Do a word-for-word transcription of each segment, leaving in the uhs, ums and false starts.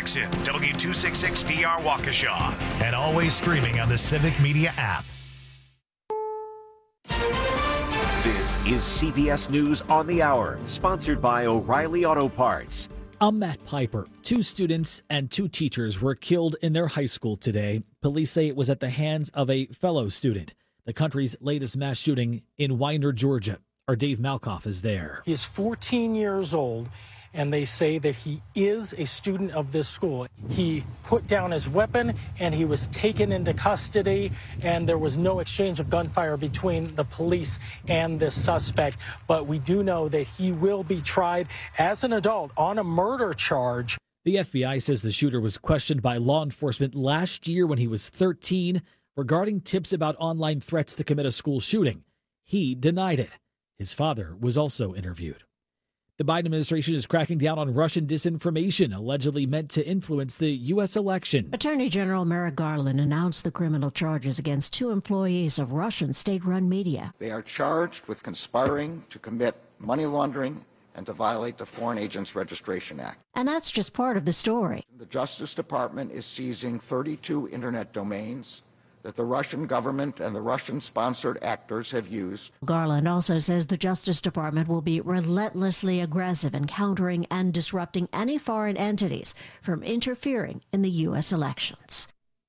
Jackson, W two sixty-six D R Waukesha, and always streaming on the Civic Media app. This is C B S News on the Hour, sponsored by O'Reilly Auto Parts. I'm Matt Piper. Two students and two teachers were killed in their high school today. Police say it was at the hands of a fellow student. The country's latest mass shooting in Winder, Georgia. Our Dave Malkoff is there. He's fourteen years old, and they say that he is a student of this school. He put down his weapon, and he was taken into custody, and there was no exchange of gunfire between the police and this suspect. But we do know that he will be tried as an adult on a murder charge. The F B I says the shooter was questioned by law enforcement last year when he was thirteen regarding tips about online threats to commit a school shooting. He denied it. His father was also interviewed. The Biden administration is cracking down on Russian disinformation allegedly meant to influence the U S election. Attorney General Merrick Garland announced the criminal charges against two employees of Russian state-run media. They are charged with conspiring to commit money laundering and to violate the Foreign Agents Registration Act. And that's just part of the story. The Justice Department is seizing thirty-two internet domains that the Russian government and the Russian-sponsored actors have used. Garland also says the Justice Department will be relentlessly aggressive in countering and disrupting any foreign entities from interfering in the U S elections.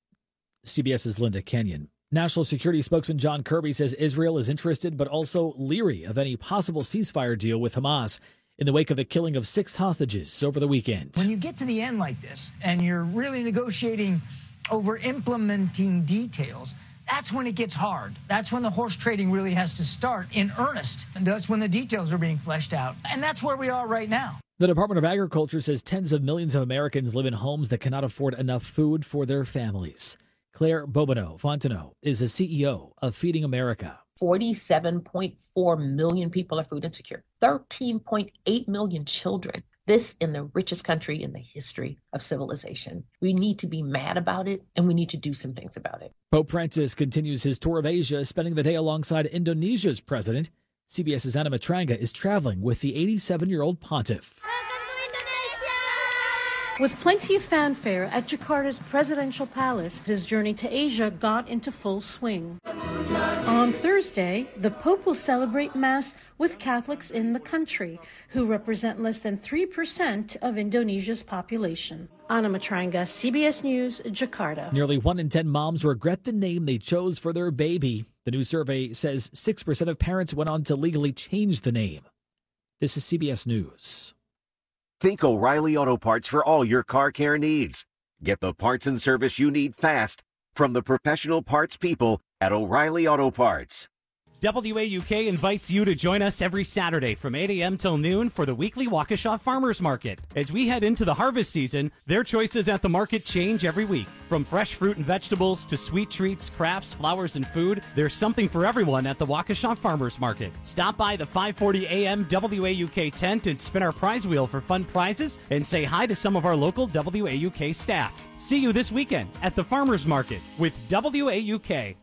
CBS's Linda Kenyon. National Security spokesman John Kirby says Israel is interested but also leery of any possible ceasefire deal with Hamas in the wake of the killing of six hostages over the weekend. When you get to the end like this and you're really negotiating over implementing details, that's when it gets hard. That's when the horse trading really has to start in earnest. And that's when the details are being fleshed out. And that's where we are right now. The Department of Agriculture says tens of millions of Americans live in homes that cannot afford enough food for their families. Claire Bobino Fontenot is the C E O of Feeding America. forty-seven point four million people are food insecure. thirteen point eight million children. This in the richest country in the history of civilization. We need to be mad about it, and we need to do some things about it. Pope Francis continues his tour of Asia, spending the day alongside Indonesia's president. CBS's Anna Matranga is traveling with the eighty-seven-year-old pontiff. With plenty of fanfare at Jakarta's presidential palace, his journey to Asia got into full swing. On Thursday, the Pope will celebrate Mass with Catholics in the country, who represent less than three percent of Indonesia's population. Anna Matranga, C B S News, Jakarta. Nearly one in ten moms regret the name they chose for their baby. The new survey says six percent of parents went on to legally change the name. This is C B S News. Think O'Reilly Auto Parts for all your car care needs. Get the parts and service you need fast from the professional parts people at O'Reilly Auto Parts. W A U K invites you to join us every Saturday from eight a.m. till noon for the weekly Waukesha Farmers Market. As we head into the harvest season, their choices at the market change every week. From fresh fruit and vegetables to sweet treats, crafts, flowers, and food, there's something for everyone at the Waukesha Farmers Market. Stop by the five forty a.m. W A U K tent and spin our prize wheel for fun prizes and say hi to some of our local W A U K staff. See you this weekend at the Farmers Market with W A U K.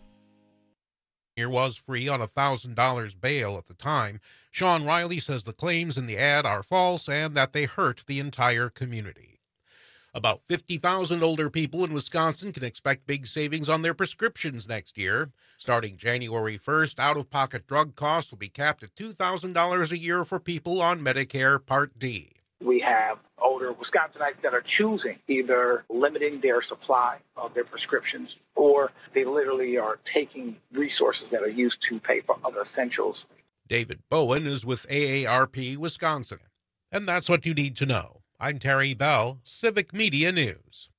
Was free on a one thousand dollars bail at the time. Sean Riley says the claims in the ad are false and that they hurt the entire community. About fifty thousand older people in Wisconsin can expect big savings on their prescriptions next year. Starting January first, out-of-pocket drug costs will be capped at two thousand dollars a year for people on Medicare Part D. We have older Wisconsinites that are choosing either limiting their supply of their prescriptions or they literally are taking resources that are used to pay for other essentials. David Bowen is with A A R P Wisconsin. And that's what you need to know. I'm Terry Bell, Civic Media News.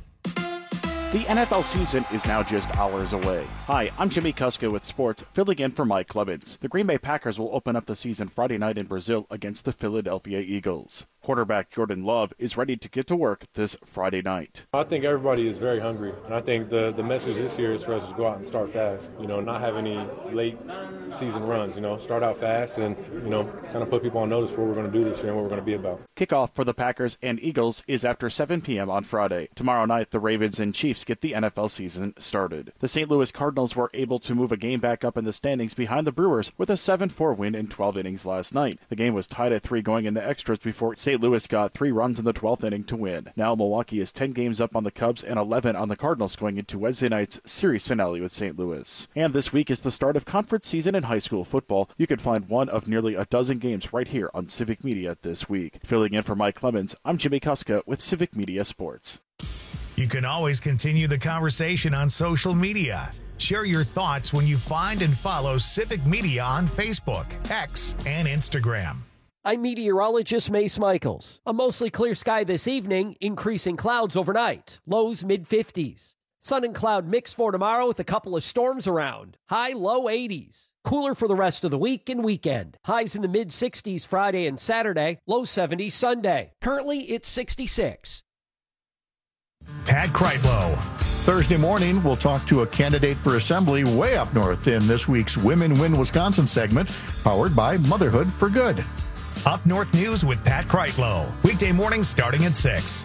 The N F L season is now just hours away. Hi, I'm Jimmy Kuska with sports, filling in for Mike Clemens. The Green Bay Packers will open up the season Friday night in Brazil against the Philadelphia Eagles. Quarterback Jordan Love is ready to get to work this Friday night. I think everybody is very hungry, and I think the, the message this year is for us to go out and start fast. You know, not have any late season runs, you know, start out fast and, you know, kind of put people on notice for what we're going to do this year and what we're going to be about. Kickoff for the Packers and Eagles is after seven p.m. on Friday. Tomorrow night, the Ravens and Chiefs get the N F L season started. The Saint Louis Cardinals were able to move a game back up in the standings behind the Brewers with a seven four win in twelve innings last night. The game was tied at three going into extras before Saint Saint Louis got three runs in the twelfth inning to win. Now Milwaukee is ten games up on the Cubs and eleven on the Cardinals going into Wednesday night's series finale with Saint Louis. And this week is the start of conference season in high school football. You can find one of nearly a dozen games right here on Civic Media this week. Filling in for Mike Clemens, I'm Jimmy Kuska with Civic Media Sports. You can always continue the conversation on social media. Share your thoughts when you find and follow Civic Media on Facebook, X, and Instagram. I'm meteorologist Mace Michaels. A mostly clear sky this evening, increasing clouds overnight. Lows mid fifties. Sun and cloud mix for tomorrow with a couple of storms around. High low eighties. Cooler for the rest of the week and weekend. Highs in the mid sixties Friday and Saturday. Low seventies Sunday. Currently, it's sixty-six. Pat Kreitlow. Thursday morning, we'll talk to a candidate for assembly way up north in this week's Women Win Wisconsin segment, powered by Motherhood for Good. Up North News with Pat Kreitlow. Weekday mornings starting at six.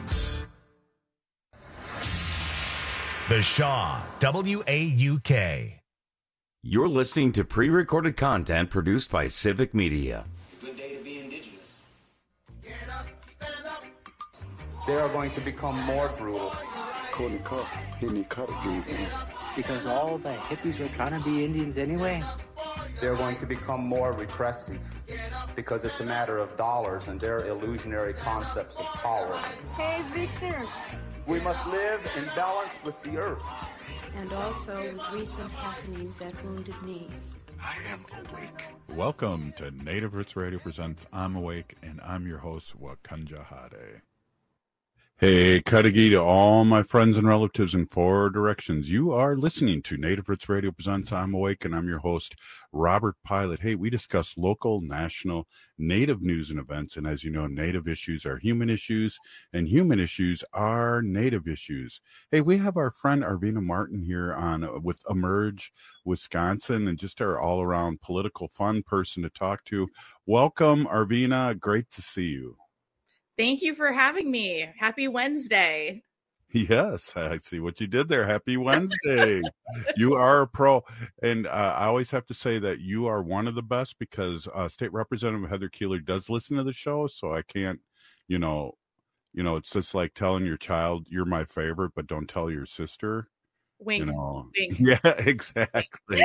The Shaw, W A U K. You're listening to pre-recorded content produced by Civic Media. It's a good day to be indigenous. Get up, stand up. They are going to become more brutal. Because all the hippies were trying to be Indians anyway. They're going to become more repressive because it's a matter of dollars and their illusionary concepts of power. Hey, Victor. We must live in balance with the earth. And also with recent happenings at Wounded Knee. I am awake. Welcome to Native Roots Radio presents I'm Awake, and I'm your host, Wakanja Hade. Hey, Cudahy to all my friends and relatives in four directions. You are listening to Native Roots Radio presents I'm Awake, and I'm your host, Robert Pilot. Hey, we discuss local, national, Native news and events, and as you know, Native issues are human issues, and human issues are Native issues. Hey, we have our friend Arvina Martin here on with Emerge Wisconsin, and just our all-around political fun person to talk to. Welcome, Arvina. Great to see you. Thank you for having me. Happy Wednesday. Yes, I see what you did there. Happy Wednesday. You are a pro. And uh, I always have to say that you are one of the best because uh, State Representative Heather Keeler does listen to the show. So I can't, you know, you know, it's just like telling your child you're my favorite, but don't tell your sister. Wink. You know? Wink. Yeah, exactly.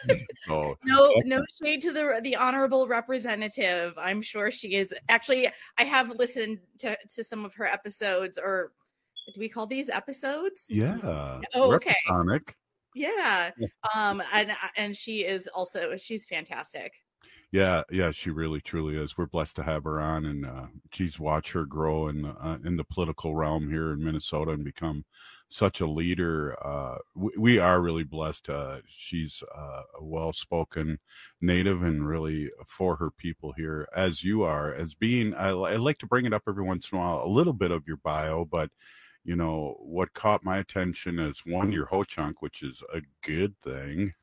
So, no, no shade to the the honorable representative. I'm sure she is. Actually, I have listened to, to some of her episodes, or do we call these episodes? Yeah. Oh, okay. Represonic. Yeah. Um. And and she is also she's fantastic. Yeah, yeah, she really, truly is. We're blessed to have her on, and uh, geez, watch her grow in uh, in the political realm here in Minnesota and become such a leader. Uh, we, we are really blessed. Uh, she's uh, a well-spoken Native and really for her people here, as you are. As being, I, I like to bring it up every once in a while, a little bit of your bio, but you know, what caught my attention is one, your Ho-Chunk, which is a good thing,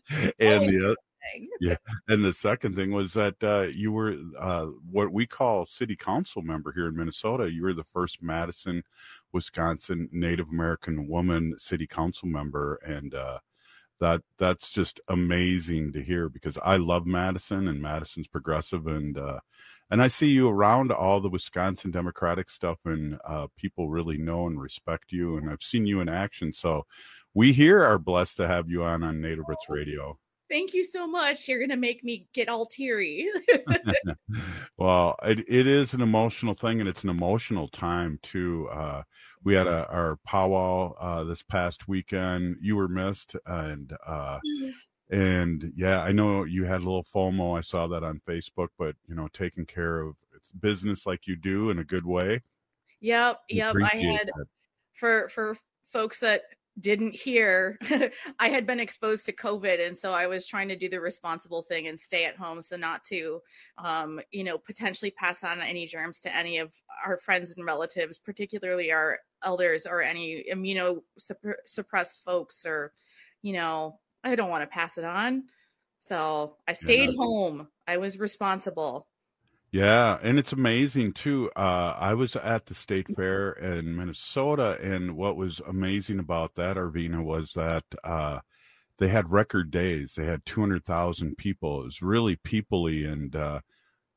and the yeah, and the second thing was that uh, you were uh, what we call city council member here in Minnesota. You were the first Madison, Wisconsin Native American woman city council member, and uh, that that's just amazing to hear because I love Madison, and Madison's progressive, and uh, and I see you around all the Wisconsin Democratic stuff, and uh, people really know and respect you, and I've seen you in action. So we here are blessed to have you on on Native Roots Radio. Thank you so much. You're going to make me get all teary. Well, it, it is an emotional thing, and it's an emotional time, too. Uh, we had a, our powwow uh, this past weekend. You were missed, and uh, and yeah, I know you had a little FOMO. I saw that on Facebook, but, you know, taking care of business like you do in a good way. Yep, yep. I had, that. for for folks that didn't hear, I had been exposed to COVID, and so I was trying to do the responsible thing and stay at home, so not to um you know potentially pass on any germs to any of our friends and relatives, particularly our elders or any immunosuppressed folks, or you know I don't want to pass it on, so I stayed yeah, home. I was responsible. Yeah, and it's amazing too. Uh, I was at the state fair in Minnesota, and what was amazing about that, Arvina, was that uh, they had record days. They had two hundred thousand people. It was really people-y, and uh,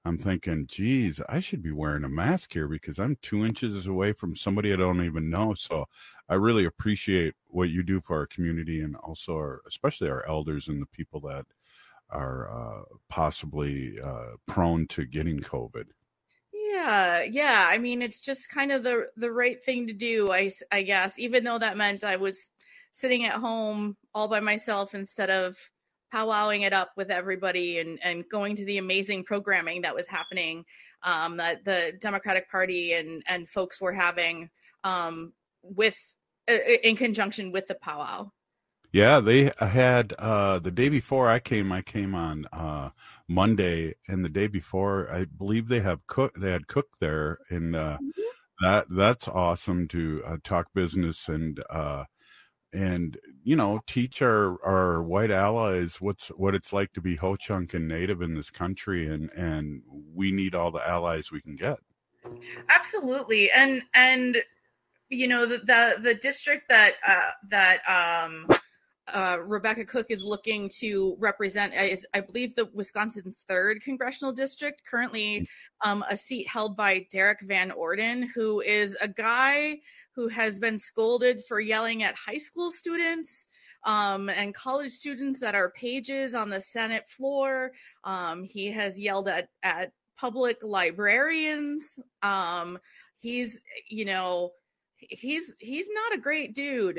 I'm thinking, geez, I should be wearing a mask here because I'm two inches away from somebody I don't even know. So I really appreciate what you do for our community and also our, especially our elders and the people that are uh, possibly uh, prone to getting COVID. Yeah, yeah. I mean, it's just kind of the the right thing to do, I, I guess, even though that meant I was sitting at home all by myself instead of powwowing it up with everybody and, and going to the amazing programming that was happening um, that the Democratic Party and, and folks were having um, with uh, in conjunction with the powwow. Yeah, they had uh, the day before I came. I came on uh, Monday, and the day before, I believe they have cook. They had cook there, and uh, mm-hmm. that that's awesome to uh, talk business and. Uh, And, you know, teach our, our white allies what's what it's like to be Ho-Chunk and Native in this country. And, and we need all the allies we can get. Absolutely. And, and you know, the the, the district that uh, that um, uh, Rebecca Cook is looking to represent is, I believe, the Wisconsin's third congressional district, currently um, a seat held by Derek Van Orden, who is a guy who has been scolded for yelling at high school students um, and college students that are pages on the Senate floor. Um, he has yelled at, at public librarians. Um, he's, you know, he's, he's not a great dude.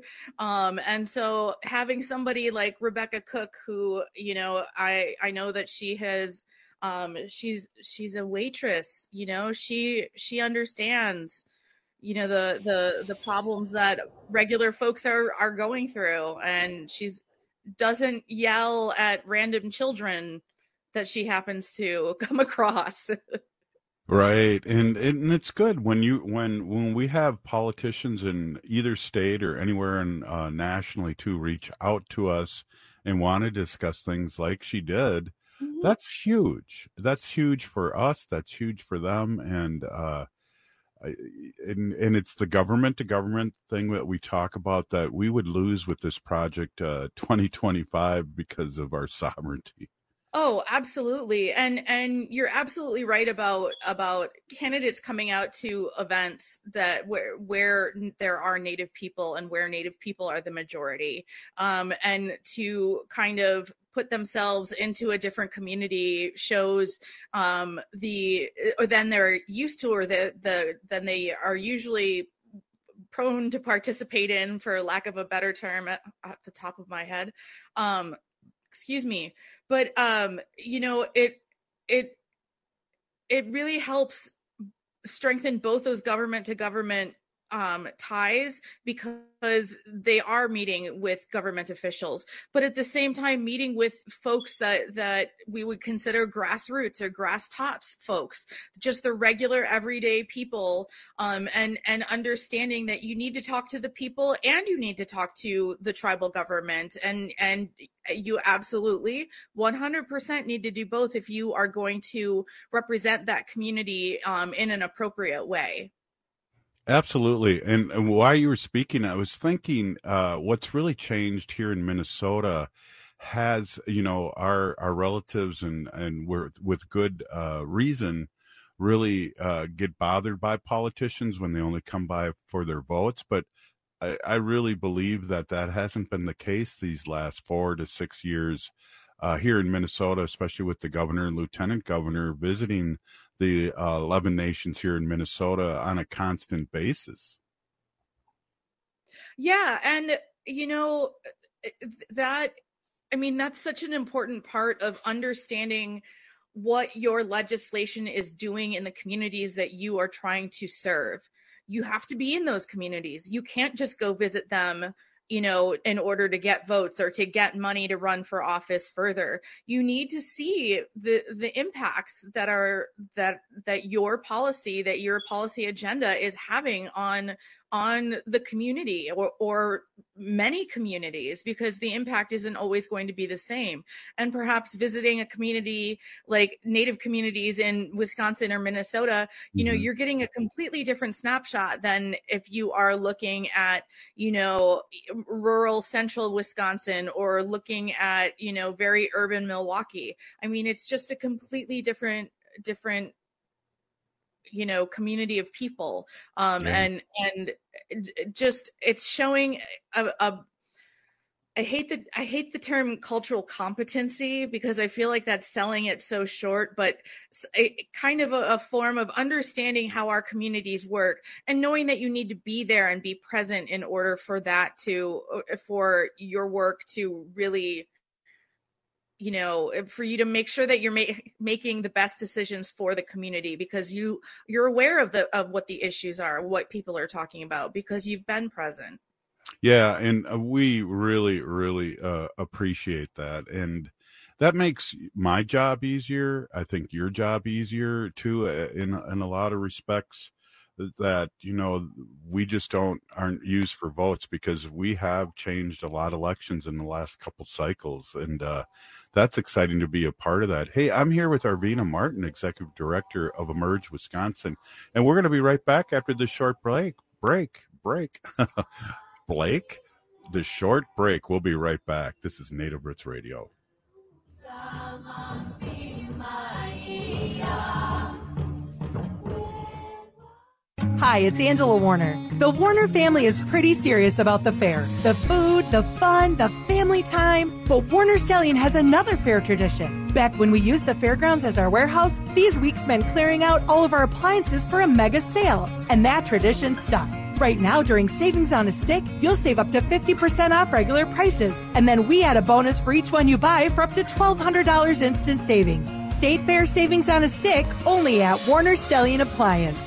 um, and so having somebody like Rebecca Cook, who, you know, I, I know that she has, um, she's, she's a waitress, you know, she, she understands, you know, the, the, the problems that regular folks are, are going through. And she's doesn't yell at random children that she happens to come across. Right. And, and it's good when you, when, when we have politicians in either state or anywhere in uh, nationally to reach out to us and want to discuss things like she did. Mm-hmm. That's huge. That's huge for us. That's huge for them. And, uh, I, and, and it's the government to government thing that we talk about that we would lose with this project uh, twenty twenty-five because of our sovereignty. Oh, absolutely. And and you're absolutely right about about candidates coming out to events that where where there are Native people and where Native people are the majority, um, and to kind of put themselves into a different community shows um, the or than they're used to or the the than they are usually prone to participate in, for lack of a better term at, at the top of my head. Um, excuse me. But um, you know, it it it really helps strengthen both those government to government um, ties, because they are meeting with government officials, but at the same time meeting with folks that that we would consider grassroots or grass tops folks, just the regular everyday people, um, and and understanding that you need to talk to the people and you need to talk to the tribal government, and and you absolutely one hundred percent need to do both if you are going to represent that community um, in an appropriate way. Absolutely. And, and while you were speaking, I was thinking uh, what's really changed here in Minnesota has, you know, our, our relatives and, and we're with good uh, reason really uh, get bothered by politicians when they only come by for their votes. But I, I really believe that that hasn't been the case these last four to six years uh, here in Minnesota, especially with the governor and lieutenant governor visiting the uh, eleven nations here in Minnesota on a constant basis. Yeah. And, you know, that, I mean, that's such an important part of understanding what your legislation is doing in the communities that you are trying to serve. You have to be in those communities. You can't just go visit them, you know, in order to get votes or to get money to run for office further. You need to see the the impacts that are that that your policy, that your policy agenda is having on on the community or or many communities, because the impact isn't always going to be the same. And perhaps visiting a community like Native communities in Wisconsin or Minnesota, you know, mm-hmm. you're getting a completely different snapshot than if you are looking at, you know, rural central Wisconsin or looking at, you know, very urban Milwaukee. I mean, it's just a completely different different, you know, community of people. Um, Yeah. and, and just, it's showing a, a I hate the I hate the term cultural competency, because I feel like that's selling it so short, but a, kind of a, a form of understanding how our communities work and knowing that you need to be there and be present in order for that to, for your work to really, you know, for you to make sure that you're ma- making the best decisions for the community, because you you're aware of the of what the issues are, what people are talking about, because you've been present. Yeah, and uh, we really, really uh, appreciate that, and that makes my job easier. I think your job easier too, uh, in in a lot of respects. That, you know, we just don't aren't used for votes, because we have changed a lot of elections in the last couple cycles, and uh, that's exciting to be a part of that. Hey, I'm here with Arvina Martin, Executive Director of Emerge Wisconsin, and we're going to be right back after this short break. Break, break. Blake, the short break. We'll be right back. This is Native Roots Radio. Hi, it's Angela Warner. The Warner family is pretty serious about the fair. The food, the fun, the family time. But Warner Stallion has another fair tradition. Back when we used the fairgrounds as our warehouse, these weeks meant clearing out all of our appliances for a mega sale. And that tradition stuck. Right now, during Savings on a Stick, you'll save up to fifty percent off regular prices. And then we add a bonus for each one you buy for up to twelve hundred dollars instant savings. State Fair Savings on a Stick, only at Warner Stallion Appliance.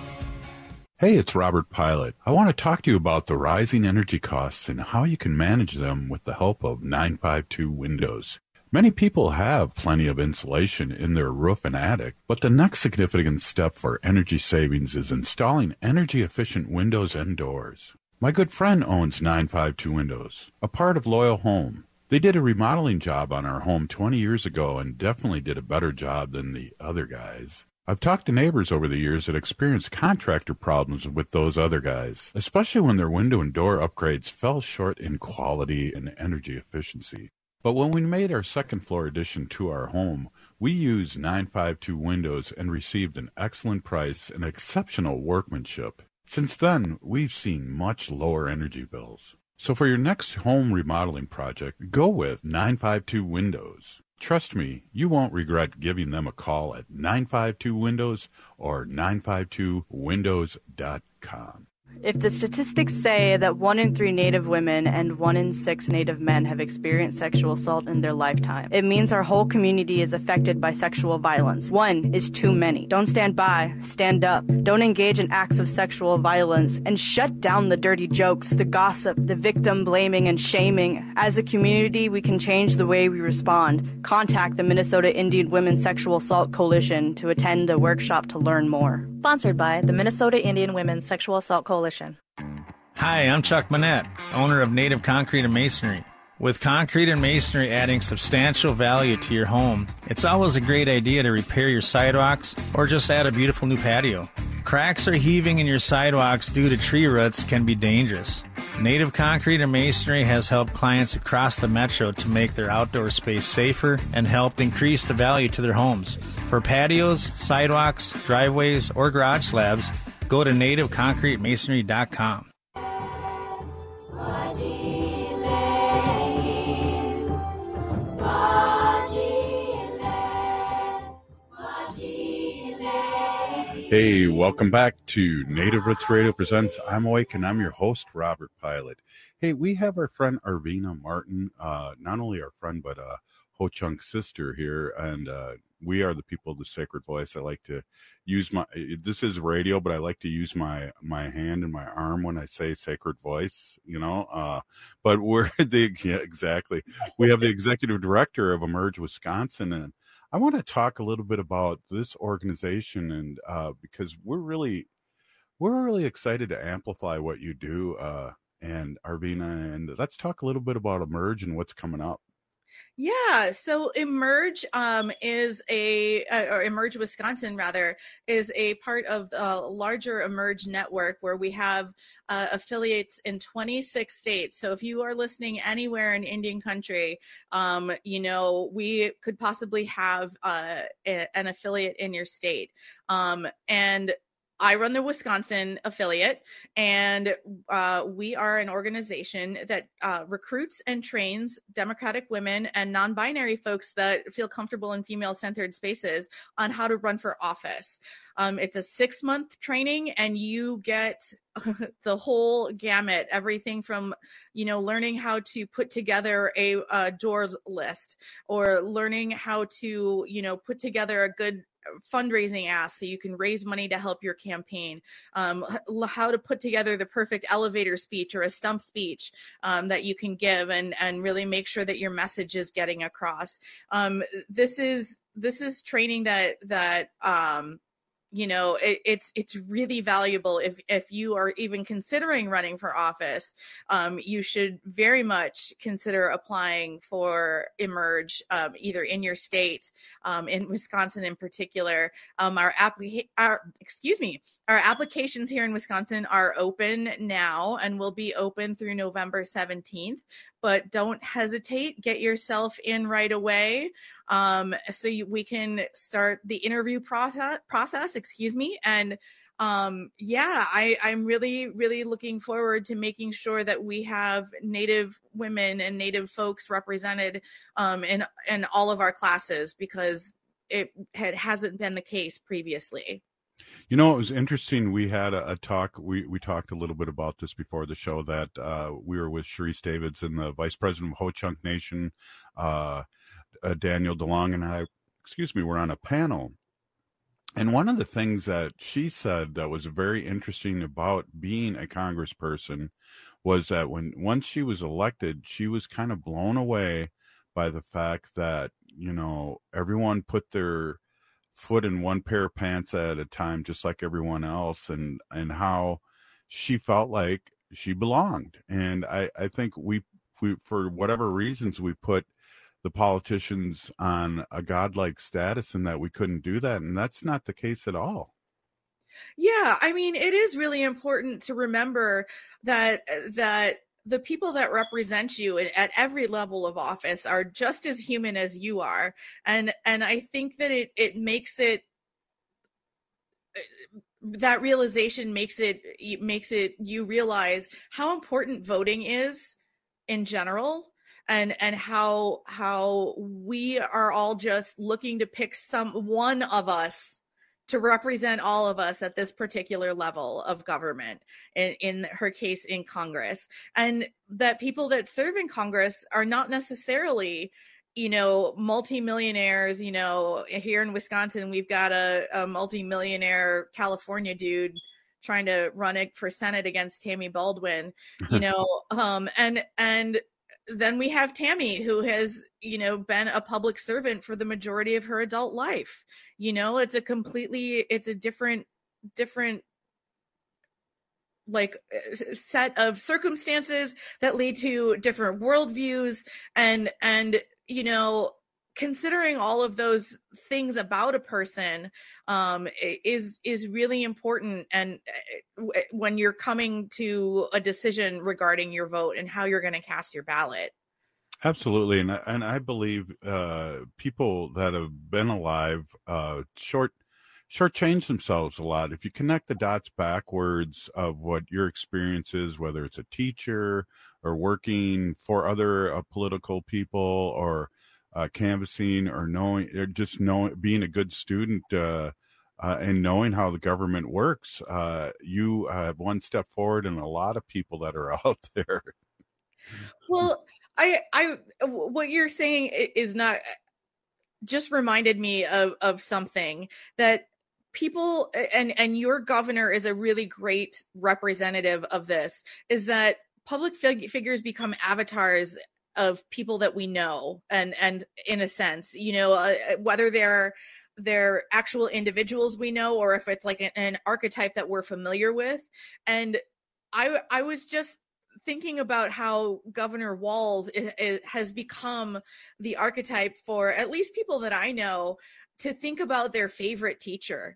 Hey, it's Robert Pilot. I want to talk to you about the rising energy costs and how you can manage them with the help of nine five two Windows. Many people have plenty of insulation in their roof and attic, but the next significant step for energy savings is installing energy-efficient windows and doors. My good friend owns nine five two Windows, a part of Loyal Home. They did a remodeling job on our home twenty years ago and definitely did a better job than the other guys. I've talked to neighbors over the years that experienced contractor problems with those other guys, especially when their window and door upgrades fell short in quality and energy efficiency. But when we made our second floor addition to our home, we used nine five two Windows and received an excellent price and exceptional workmanship. Since then, we've seen much lower energy bills. So for your next home remodeling project, go with nine five two Windows. Trust me, you won't regret giving them a call at nine five two Windows or nine five two windows dot com. If the statistics say that one in three Native women and one in six Native men have experienced sexual assault in their lifetime, it means our whole community is affected by sexual violence. One is too many. Don't stand by. Stand up. Don't engage in acts of sexual violence, and shut down the dirty jokes, the gossip, the victim blaming and shaming. As a community, we can change the way we respond. Contact the Minnesota Indian Women's Sexual Assault Coalition to attend a workshop to learn more. Sponsored by the Minnesota Indian Women's Sexual Assault Coalition. Hi, I'm Chuck Manette, owner of Native Concrete and Masonry. With concrete and masonry adding substantial value to your home, it's always a great idea to repair your sidewalks or just add a beautiful new patio. Cracks or heaving in your sidewalks due to tree roots can be dangerous. Native Concrete and Masonry has helped clients across the metro to make their outdoor space safer and helped increase the value to their homes. For patios, sidewalks, driveways, or garage slabs, go to native concrete masonry dot com. Hey, welcome back to Native Roots Radio Presents I'm Awake, and I'm your host, Robert Pilot. Hey, we have our friend Arvina Martin, uh, not only our friend, but uh, Ho-Chunk sister here, and uh, we are the people of the Sacred Voice. I like to use my, this is radio, but I like to use my, my hand and my arm when I say Sacred Voice, you know, uh, but we're the, yeah, exactly. We have the executive director of Emerge Wisconsin, and I want to talk a little bit about this organization, and uh, because we're really, we're really excited to amplify what you do, uh, and Arvina, and let's talk a little bit about Emerge and what's coming up. Yeah, so Emerge um, is a, uh, or Emerge Wisconsin rather, is a part of the larger Emerge network where we have uh, affiliates in twenty-six states. So if you are listening anywhere in Indian country, um, you know, we could possibly have uh, a, an affiliate in your state. Um, and I run the Wisconsin affiliate, and uh, we are an organization that uh, recruits and trains Democratic women and non-binary folks that feel comfortable in female-centered spaces on how to run for office. Um, it's a six-month training, and you get the whole gamut, everything from, you know, learning how to put together a, a doors list, or learning how to, you know, put together a good fundraising ask so you can raise money to help your campaign, um, how to put together the perfect elevator speech or a stump speech um, that you can give and and really make sure that your message is getting across. Um, this is this is training that that um, you know, it, it's it's really valuable. If if you are even considering running for office, um, you should very much consider applying for Emerge, um, either in your state, um, in Wisconsin in particular. Um, our applica- our excuse me, our applications here in Wisconsin are open now and will be open through November seventeenth. But don't hesitate, get yourself in right away, um, so you, we can start the interview process, process, excuse me. And um, yeah, I, I'm really, really looking forward to making sure that we have Native women and Native folks represented um, in, in all of our classes, because it had, hasn't been the case previously. You know, it was interesting. We had a, a talk. We, we talked a little bit about this before the show, that uh, we were with Sharice Davidson, the vice president of Ho-Chunk Nation. Uh, uh, Daniel DeLong and I, excuse me, were on a panel. And one of the things that she said that was very interesting about being a congressperson was that when once she was elected, she was kind of blown away by the fact that, you know, everyone put their foot in one pair of pants at a time, just like everyone else, and and how she felt like she belonged. And I I think we we for whatever reasons we put the politicians on a godlike status, and that we couldn't do that, and that's not the case at all. Yeah, I mean, it is really important to remember that that the people that represent you at every level of office are just as human as you are. And, and I think that it, it makes it, that realization makes it, makes it, you realize how important voting is in general, and, and how, how we are all just looking to pick some, one of us to represent all of us at this particular level of government, in, in her case in Congress. And that people that serve in Congress are not necessarily, you know, multimillionaires. You know, here in Wisconsin, we've got a, a multimillionaire California dude trying to run it for Senate against Tammy Baldwin, you know, um, and, and then we have Tammy, who has, you know, been a public servant for the majority of her adult life. You know, it's a completely, it's a different, different, like, set of circumstances that lead to different worldviews. And, and, you know, considering all of those things about a person um, is is really important. And when you're coming to a decision regarding your vote and how you're going to cast your ballot. Absolutely. And, and I believe uh, people that have been alive uh, short shortchange themselves a lot. If you connect the dots backwards of what your experience is, whether it's a teacher or working for other uh, political people, or Uh, canvassing, or knowing, or just knowing, being a good student uh, uh, and knowing how the government works, uh, you have one step forward in a lot of people that are out there. Well, I, I, what you're saying is not, just reminded me of, of something that people, and, and your governor is a really great representative of this, is that public fig- figures become avatars of people that we know, and and in a sense, you know, uh, whether they're they're actual individuals we know, or if it's like an, an archetype that we're familiar with. And I I was just thinking about how Governor Walz is, is, has become the archetype for at least people that I know to think about their favorite teacher.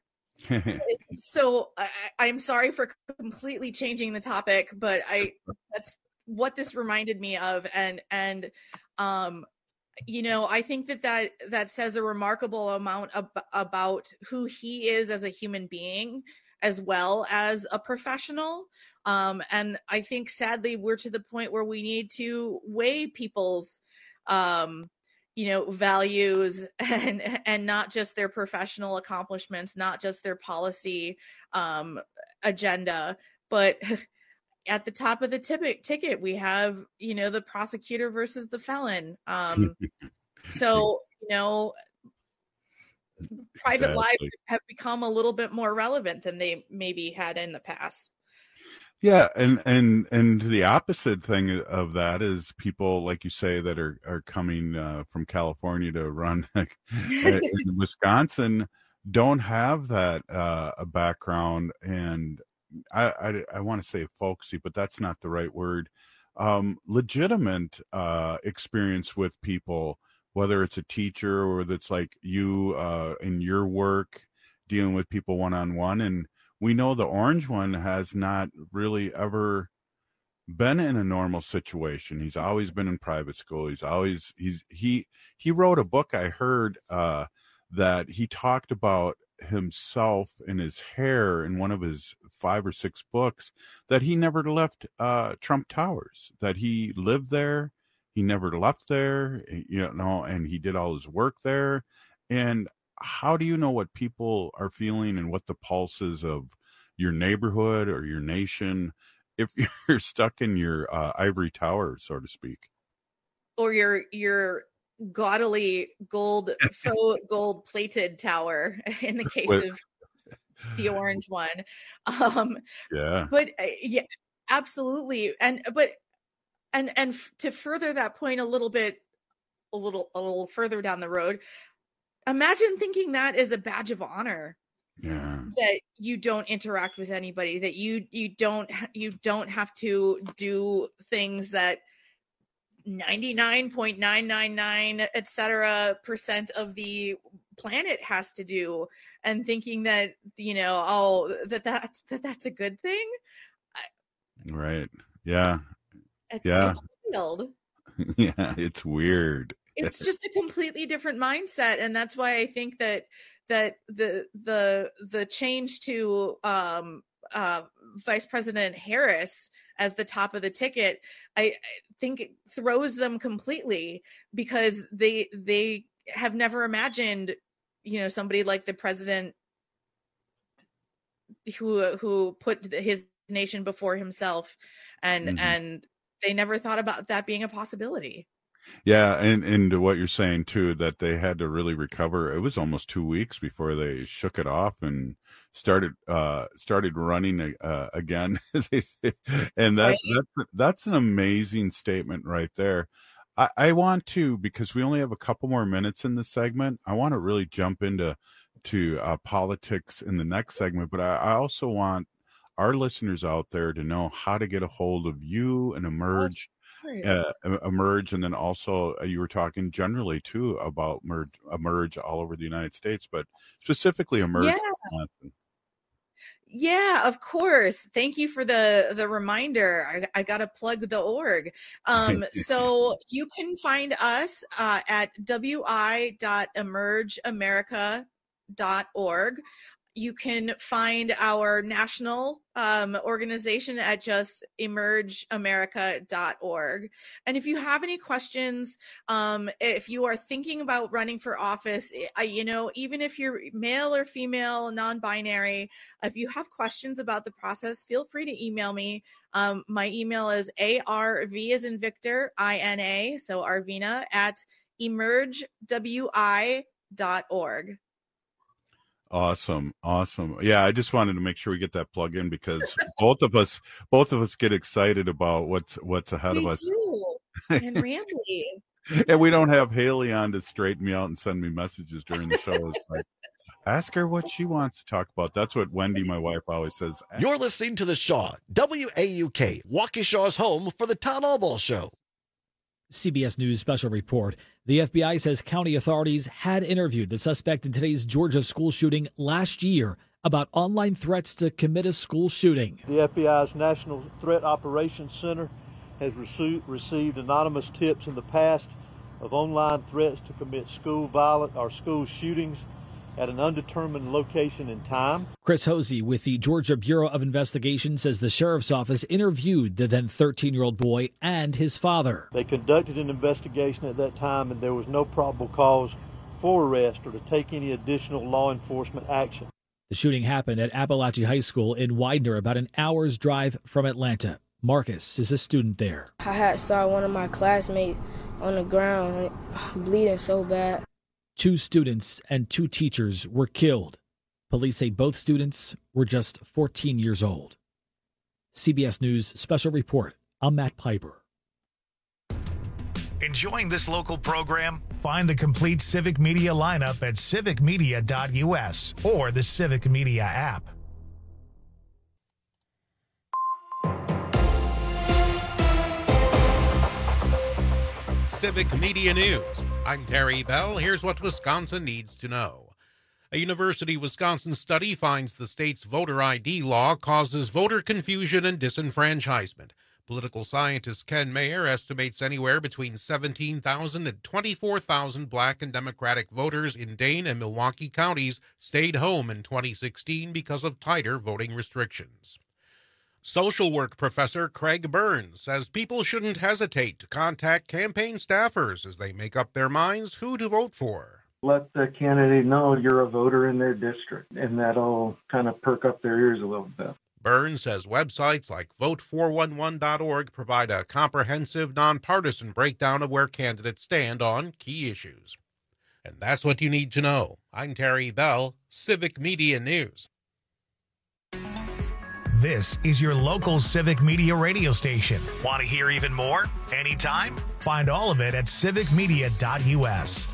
So I, I'm sorry for completely changing the topic, but I that's what this reminded me of, and and um, you know, I think that that that says a remarkable amount ab- about who he is as a human being, as well as a professional. Um, and I think sadly we're to the point where we need to weigh people's, um, you know, values and and not just their professional accomplishments, not just their policy um, agenda, but at the top of the ticket, ticket we have, you know, the prosecutor versus the felon. Um, so, you know, private exactly. lives have become a little bit more relevant than they maybe had in the past. Yeah, and and and the opposite thing of that is people, like you say, that are are coming uh, from California to run in Wisconsin don't have that uh, a background, and I I, I want to say folksy, but that's not the right word. Um, legitimate uh, experience with people, whether it's a teacher or that's like you uh, in your work dealing with people one on one, and we know the orange one has not really ever been in a normal situation. He's always been in private school. He's always, he's, he, he wrote a book. I heard uh, that he talked about himself and his hair in one of his five or six books, that he never left uh, Trump Towers, that he lived there. He never left there, you know, and he did all his work there. And how do you know what people are feeling and what the pulse is of your neighborhood or your nation if you're stuck in your uh, ivory tower, so to speak? Or your your gaudily gold faux gold plated tower in the case With, of the orange one. Um, yeah. But uh, yeah, absolutely. And but and and f- to further that point a little bit, a little a little further down the road. Imagine thinking that is a badge of honor. Yeah. That you don't interact with anybody, that you you don't you don't have to do things that ninety-nine point nine nine nine et cetera percent of the planet has to do, and thinking that, you know, oh, that that's that that's a good thing. Right. Yeah. It's, yeah. It's wild. Yeah, it's weird. It's just a completely different mindset, and that's why I think that that the the the change to um, uh, Vice President Harris as the top of the ticket, I, I think it throws them completely, because they they have never imagined, you know, somebody like the president who who put his nation before himself, and mm-hmm. and they never thought about that being a possibility. Yeah, and, and to what you're saying, too, that they had to really recover. It was almost two weeks before they shook it off and started uh, started running uh, again. And that, right. that's, that's an amazing statement right there. I, I want to, because we only have a couple more minutes in this segment, I want to really jump into to uh, politics in the next segment. But I, I also want our listeners out there to know how to get a hold of you and Emerge. Uh, emerge, and then also uh, you were talking generally too about merge, emerge all over the United States, but specifically Emerge. Yeah. Wisconsin. Yeah, of course. Thank you for the the reminder. I, I got to plug the org. Um, so you can find us uh, at w i dot emerge america dot org. You can find our national um, organization at just emerge america dot org. And if you have any questions, um, if you are thinking about running for office, I, you know, even if you're male or female, non-binary, if you have questions about the process, feel free to email me. Um, my email is arv as in Victor, I N A, so Arvina, at emerge wi dot org. Awesome. Awesome. Yeah. I just wanted to make sure we get that plug in, because both of us, both of us get excited about what's, what's ahead we of us. Do. And rambly. And we don't have Haley on to straighten me out and send me messages during the show. It's like, Ask her what she wants to talk about. That's what Wendy, my wife, always says. You're listening to The Shaw, W A U K, Waukesha's home for the Town Hall Ball Show. C B S News special report. The F B I says county authorities had interviewed the suspect in today's Georgia school shooting last year about online threats to commit a school shooting. The F B I's National Threat Operations Center has received, received anonymous tips in the past of online threats to commit school violence or school shootings at an undetermined location and time. Chris Hosey with the Georgia Bureau of Investigation says the sheriff's office interviewed the then thirteen-year-old boy and his father. They conducted an investigation at that time, and there was no probable cause for arrest or to take any additional law enforcement action. The shooting happened at Appalachia High School in Widener, about an hour's drive from Atlanta. Marcus is a student there. I had saw one of my classmates on the ground bleeding so bad. Two students and two teachers were killed. Police say both students were just fourteen years old. C B S News special report. I'm Matt Piper. Enjoying this local program? Find the complete Civic Media lineup at civic media dot u s or the Civic Media app. Civic Media News. I'm Terry Bell. Here's what Wisconsin needs to know. A University of Wisconsin study finds the state's voter I D law causes voter confusion and disenfranchisement. Political scientist Ken Mayer estimates anywhere between seventeen thousand and twenty-four thousand Black and Democratic voters in Dane and Milwaukee counties stayed home in twenty sixteen because of tighter voting restrictions. Social work professor Craig Burns says people shouldn't hesitate to contact campaign staffers as they make up their minds who to vote for. Let the candidate know you're a voter in their district, and that'll kind of perk up their ears a little bit. Burns says websites like vote four one one dot org provide a comprehensive, nonpartisan breakdown of where candidates stand on key issues. And that's what you need to know. I'm Terry Bell, Civic Media News. This is your local Civic Media radio station. Want to hear even more? Anytime? Find all of it at civic media dot u s.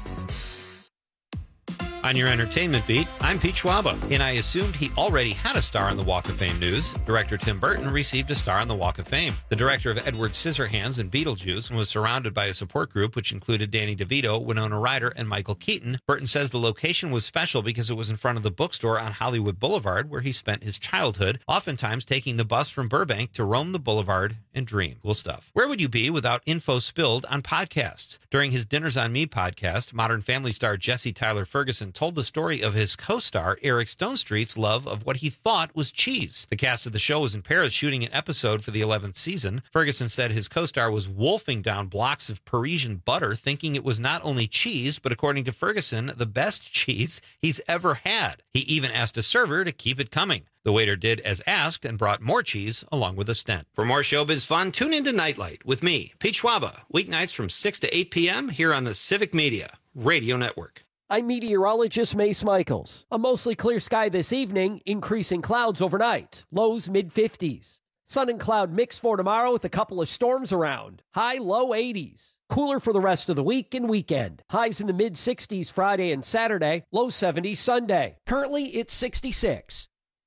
On your entertainment beat, I'm Pete Schwaba, and I assumed he already had a star on the Walk of Fame news. Director Tim Burton received a star on the Walk of Fame. The director of Edward Scissorhands and Beetlejuice and was surrounded by a support group which included Danny DeVito, Winona Ryder, and Michael Keaton. Burton says the location was special because it was in front of the bookstore on Hollywood Boulevard where he spent his childhood, oftentimes taking the bus from Burbank to roam the boulevard and dream. Cool stuff. Where would you be without info spilled on podcasts? During his Dinners on Me podcast, Modern Family star Jesse Tyler Ferguson told the story of his co-star Eric Stonestreet's love of what he thought was cheese. The cast of the show was in Paris shooting an episode for the eleventh season. Ferguson said his co-star was wolfing down blocks of Parisian butter, thinking it was not only cheese, but according to Ferguson, the best cheese he's ever had. He even asked a server to keep it coming. The waiter did as asked and brought more cheese along with a stent. For more showbiz fun, tune into Nightlight with me, Pete Schwaba, weeknights from six to eight p.m. here on the Civic Media Radio Network. I'm meteorologist Mace Michaels. A mostly clear sky this evening, increasing clouds overnight. Lows mid fifties. Sun and cloud mix for tomorrow with a couple of storms around. High low eighties. Cooler for the rest of the week and weekend. Highs in the mid sixties Friday and Saturday. Low seventies Sunday. Currently, it's sixty-six.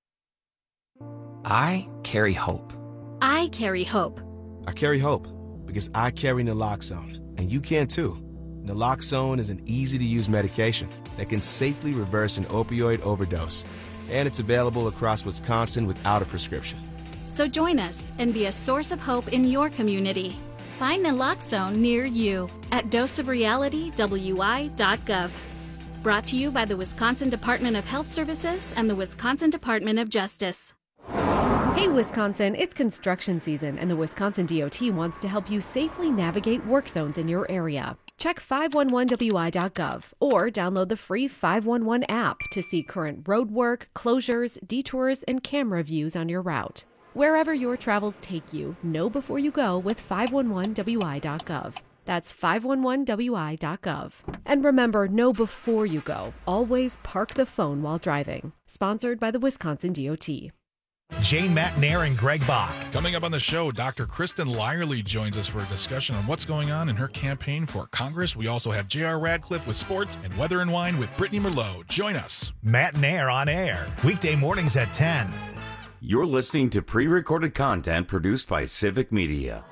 I carry hope. I carry hope. I carry hope because I carry naloxone, and you can too. Naloxone is an easy-to-use medication that can safely reverse an opioid overdose, and it's available across Wisconsin without a prescription. So join us and be a source of hope in your community. Find naloxone near you at dose of reality w i dot gov. Brought to you by the Wisconsin Department of Health Services and the Wisconsin Department of Justice. Hey Wisconsin, it's construction season and the Wisconsin D O T wants to help you safely navigate work zones in your area. Check five one one w i dot gov or download the free five one one app to see current road work, closures, detours, and camera views on your route. Wherever your travels take you, know before you go with five one one w i dot gov. That's five one one w i dot gov. And remember, know before you go. Always park the phone while driving. Sponsored by the Wisconsin D O T. Jane Matnair and Greg Bach. Coming up on the show, Doctor Kristen Lyerly joins us for a discussion on what's going on in her campaign for Congress. We also have J R Radcliffe with sports and Weather and Wine with Brittany Merlot. Join us. Matnair on air, weekday mornings at ten. You're listening to pre-recorded content produced by Civic Media.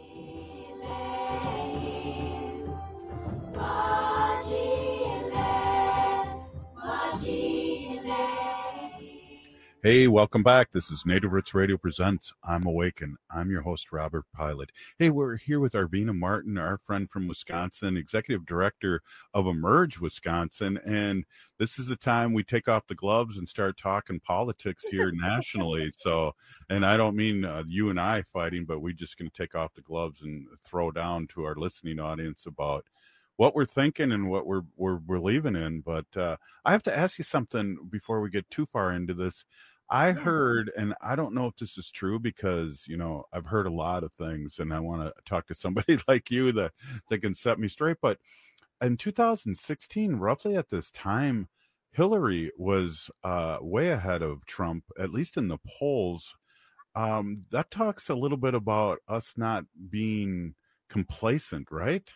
Hey, welcome back. This is Native Roots Radio Presents I'm Awake, and I'm your host, Robert Pilot. Hey, we're here with Arvina Martin, our friend from Wisconsin, Executive Director of Emerge Wisconsin, and this is the time we take off the gloves and start talking politics here nationally. So, and I don't mean uh, you and I fighting, but we're just going to take off the gloves and throw down to our listening audience about what we're thinking and what we're we're, we're believing in. But uh, I have to ask you something before we get too far into this. I heard, and I don't know if this is true because, you know, I've heard a lot of things and I want to talk to somebody like you that, that can set me straight. But in two thousand sixteen, roughly at this time, Hillary was uh, way ahead of Trump, at least in the polls. Um, that talks a little bit about us not being complacent, right?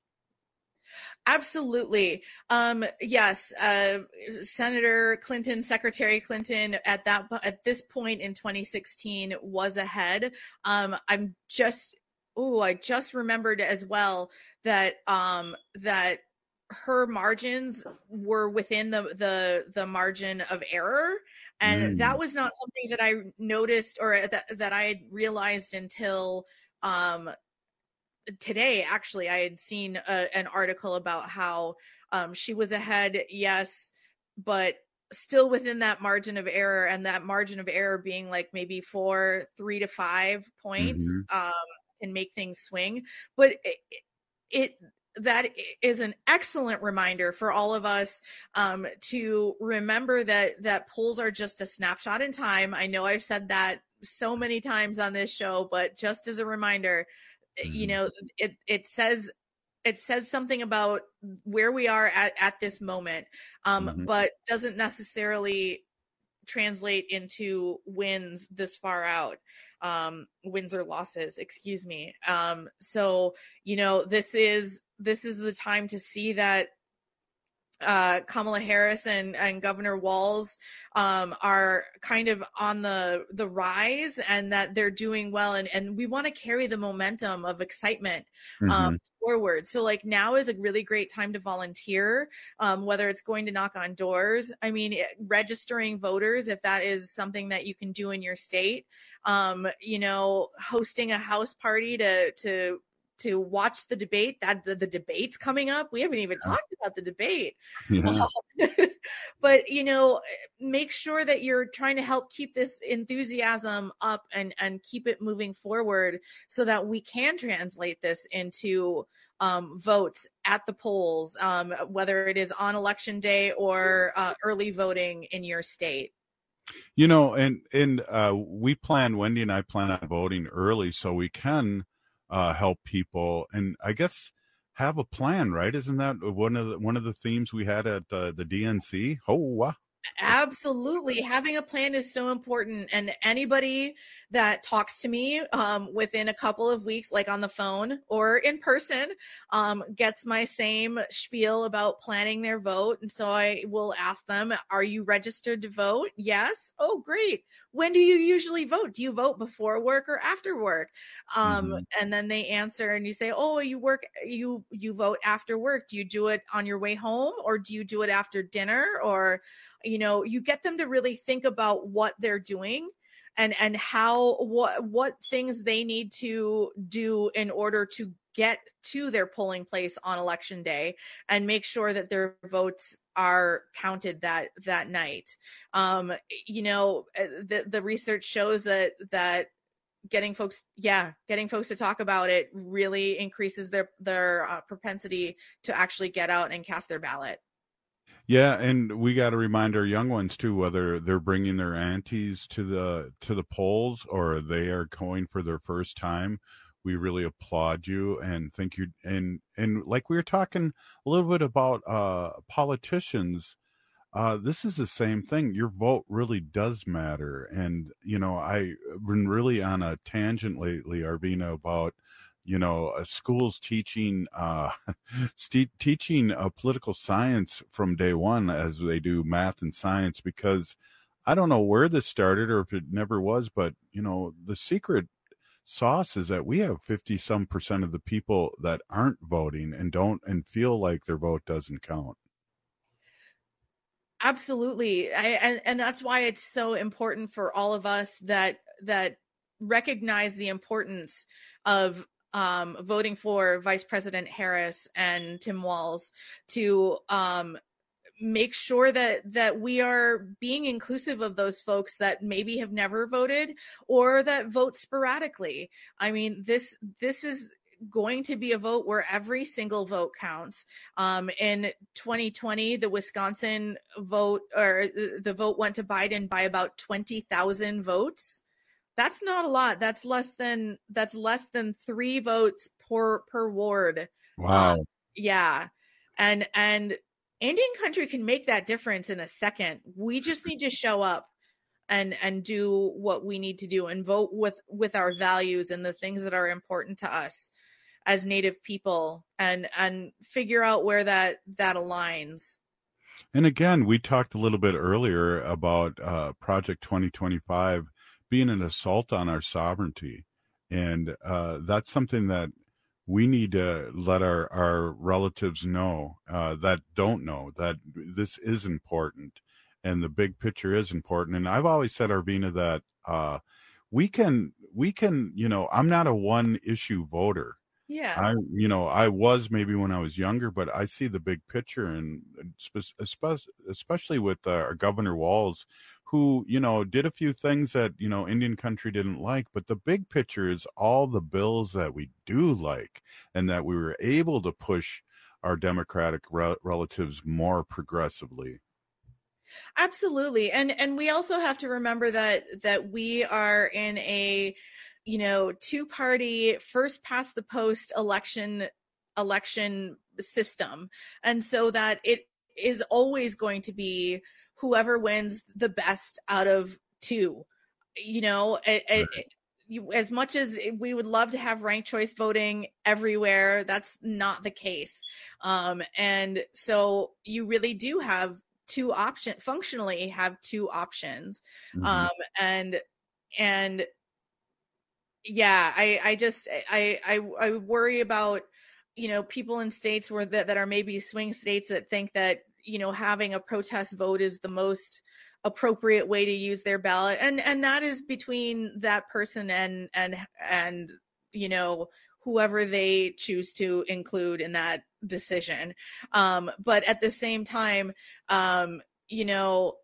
Absolutely. Um, yes. Uh, Senator Clinton, Secretary Clinton at that, at this point in twenty sixteen was ahead. Um, I'm just, oh, I just remembered as well that, um, that her margins were within the, the, the margin of error. And mm. that was not something that I noticed or that, that I had realized until, um, today. Actually, I had seen a, an article about how um, she was ahead, yes, but still within that margin of error, and that margin of error being like maybe four, three to five points mm-hmm. um, can make things swing. But it, it that is an excellent reminder for all of us um, to remember that that polls are just a snapshot in time. I know I've said that so many times on this show, but just as a reminder, you know, it, it says, it says something about where we are at, at this moment, um, mm-hmm. but doesn't necessarily translate into wins this far out, um, wins or losses, excuse me. Um, so, you know, this is, this is the time to see that Uh, Kamala Harris and, and Governor Walz um, are kind of on the the rise, and that they're doing well. And, and we want to carry the momentum of excitement um, mm-hmm. forward. So like now is a really great time to volunteer, um, whether it's going to knock on doors. I mean, it, registering voters, if that is something that you can do in your state, um, you know, hosting a house party to to to watch the debate. That the, the debate's coming up. We haven't even yeah. talked about the debate. Yeah. But, you know, make sure that you're trying to help keep this enthusiasm up and, and keep it moving forward so that we can translate this into um, votes at the polls, um, whether it is on election day or uh, early voting in your state. You know, and, and uh, we plan, Wendy and I plan on voting early so we can Uh, help people, and I guess have a plan, right? Isn't that one of the one of the themes we had at uh, the D N C? Oh, uh. Absolutely. Having a plan is so important. And anybody that talks to me um, within a couple of weeks, like on the phone or in person, um, gets my same spiel about planning their vote. And so I will ask them, are you registered to vote? Yes. Oh, great. When do you usually vote? Do you vote before work or after work? Um, mm-hmm. And then they answer and you say, oh, you work, you, you vote after work. Do you do it on your way home, or do you do it after dinner? Or, you know, you get them to really think about what they're doing and, and how, what, what things they need to do in order to get to their polling place on election day, and make sure that their votes are counted that, that night. Um, you know, the, the research shows that, that getting folks, yeah, getting folks to talk about it really increases their, their uh, propensity to actually get out and cast their ballot. Yeah, and we got to remind our young ones too, whether they're bringing their aunties to the to the polls or they are going for their first time. We really applaud you and think you and and like we were talking a little bit about uh, politicians. uh, this is the same thing. Your vote really does matter. And, you know, I've been really on a tangent lately, Arvina, about, you know, uh, schools teaching uh, st- teaching uh, political science from day one as they do math and science, because I don't know where this started or if it never was, but, you know, the secret sauce is that we have fifty some percent of the people that aren't voting and don't and feel like their vote doesn't count. Absolutely. I, and, and that's why it's so important for all of us that, that recognize the importance of um, voting for Vice President Harris and Tim Walz to um, make sure that, that we are being inclusive of those folks that maybe have never voted or that vote sporadically. I mean, this, this is going to be a vote where every single vote counts. Um, in twenty twenty, the Wisconsin vote or the vote went to Biden by about twenty thousand votes. That's not a lot. That's less than, that's less than three votes per, per ward. Wow. Um, yeah. And, and Indian Country can make that difference in a second. We just need to show up and, and do what we need to do and vote with, with our values and the things that are important to us as Native people, and, and figure out where that, that aligns. And again, we talked a little bit earlier about uh, Project twenty twenty-five being an assault on our sovereignty. And uh, that's something that we need to let our, our relatives know uh, that don't know that this is important and the big picture is important. And I've always said, Arvina, that uh, we can, we can, you know, I'm not a one issue voter. Yeah. I, you know, I was maybe when I was younger, but I see the big picture, and especially with uh, our Governor Walz, who, you know, did a few things that, you know, Indian Country didn't like, but the big picture is all the bills that we do like and that we were able to push our Democratic re- relatives more progressively. Absolutely. And, and we also have to remember that, that we are in a, you know, two-party first past the post election election system. And so that it is always going to be whoever wins the best out of two. You know, it, it, it, you, as much as we would love to have ranked choice voting everywhere, that's not the case. Um, and so you really do have two options, functionally have two options. Mm-hmm. Um, and, and, Yeah, I, I just, I, I, I worry about, you know, people in states where that, that are maybe swing states that think that, you know, having a protest vote is the most appropriate way to use their ballot. And, and that is between that person and, and, and, you know, whoever they choose to include in that decision. Um, but at the same time, um, you know,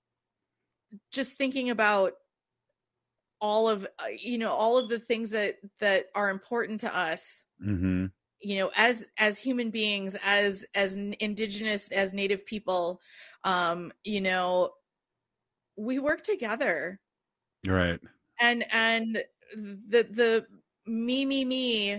just thinking about all of, uh, you know, all of the things that, that are important to us, mm-hmm. you know, as, as human beings, as, as indigenous, as Native people, um, you know, we work together. Right. And, and the, the me, me, me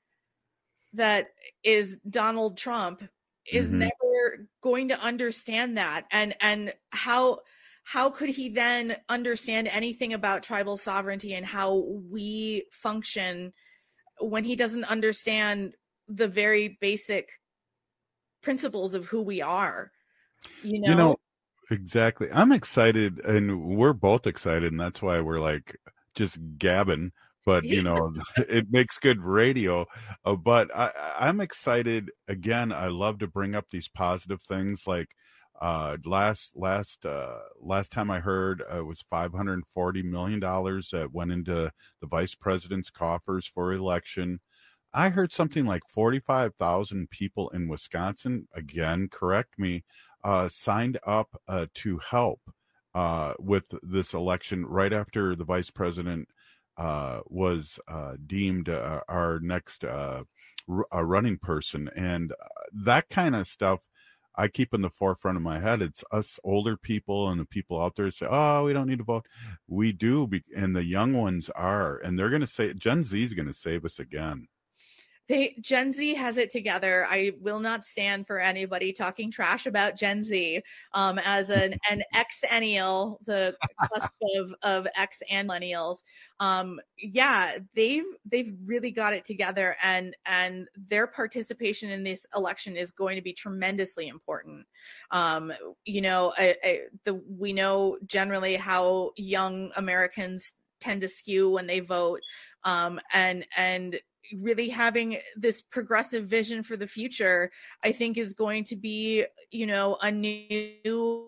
that is Donald Trump is mm-hmm. never going to understand that. And, and how, how could he then understand anything about tribal sovereignty and how we function when he doesn't understand the very basic principles of who we are? You know, you know exactly. I'm excited, and we're both excited, and that's why we're like just gabbing. But, you know, it makes good radio. Uh, but I, I'm excited. Again, I love to bring up these positive things like, Uh, last last uh, last time I heard, uh, it was five hundred forty million dollars that went into the vice president's coffers for election. I heard something like forty-five thousand people in Wisconsin, again, correct me, uh, signed up uh, to help uh, with this election right after the vice president uh, was uh, deemed uh, our next uh, r- running person. And that kind of stuff I keep in the forefront of my head. It's us older people and the people out there say, oh, we don't need to vote. We do. Be- and the young ones are, and they're going to say, Gen Z is going to save us again. They Gen Z has it together. I will not stand for anybody talking trash about Gen Z. Um, as an an Xennial, the cusp of of X and millennials. Um, yeah, they've they've really got it together, and and their participation in this election is going to be tremendously important. Um, you know, I, I, the we know generally how young Americans tend to skew when they vote, um, and and. really having this progressive vision for the future, I think is going to be, you know, a new,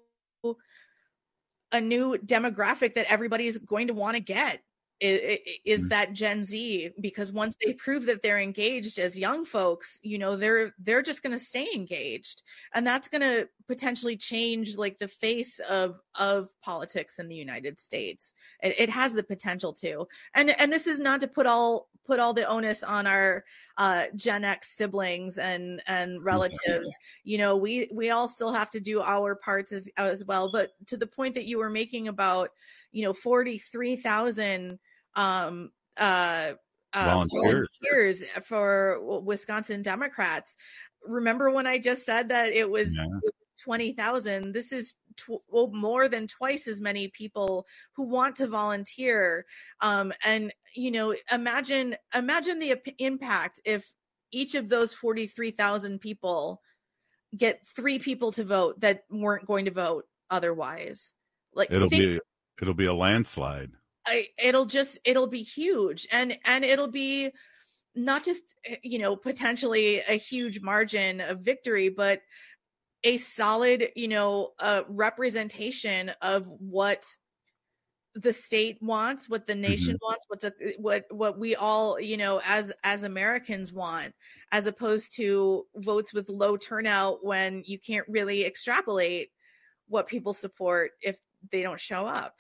a new demographic that everybody's going to want to get is, is that Gen Z, because once they prove that they're engaged as young folks, you know, they're, they're just going to stay engaged, and that's going to potentially change like the face of, of politics in the United States. It, it has the potential to, and, and this is not to put all, put all the onus on our uh, Gen X siblings and, and relatives. You know, we, we all still have to do our parts as, as well. But to the point that you were making about, you know, forty-three thousand um, uh, uh, volunteers. volunteers for Wisconsin Democrats. Remember when I just said that it was yeah. twenty thousand? This is tw- well, more than twice as many people who want to volunteer. Um, and, you know, imagine, imagine the ap- impact if each of those forty-three thousand people get three people to vote that weren't going to vote otherwise. Like it'll think, be, it'll be a landslide. I, it'll just, it'll be huge. And, and it'll be not just, you know, potentially a huge margin of victory, but a solid, you know, uh, representation of what the state wants, what the nation mm-hmm. wants, what's a, what what we all, you know, as as Americans want, as opposed to votes with low turnout when you can't really extrapolate what people support if they don't show up.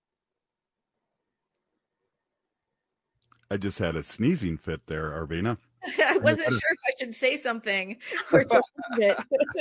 I just had a sneezing fit there, Arvina. I wasn't sure if I should say something or just it.